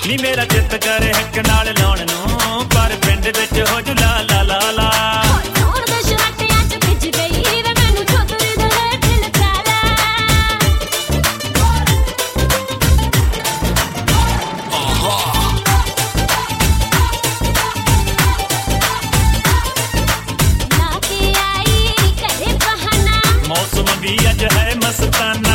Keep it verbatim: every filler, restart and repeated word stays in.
ਨੀ ਮੇਰਾ ਚਿੱਤ ਕਰੇ ਹੱਕ ਨਾਲ ਲਾਉਣ ਨੂੰ, ਪਰ ਪਿੰਡ ਵਿੱਚ ਹੋ ਜੂ ਲਾ ਲਾ ਲਾ ਲਾ। ਸੋਹਣ ਦੇ ਸ਼ਰਾਟਿਆਂ ਚ ਭਿੱਜ ਗਈ ਵੇ ਮੈਨੂੰ ਛੋਕਰੀ ਦੇ ਹੇਠ ਲਟਾ ਲਾ। ਲਾ ਕੇ ਆਈ ਘਰੇ ਬਹਾਨਾ, ਮੌਸਮ ਵੀ ਅੱਜ ਹੈ ਮਸਤਾਨਾ।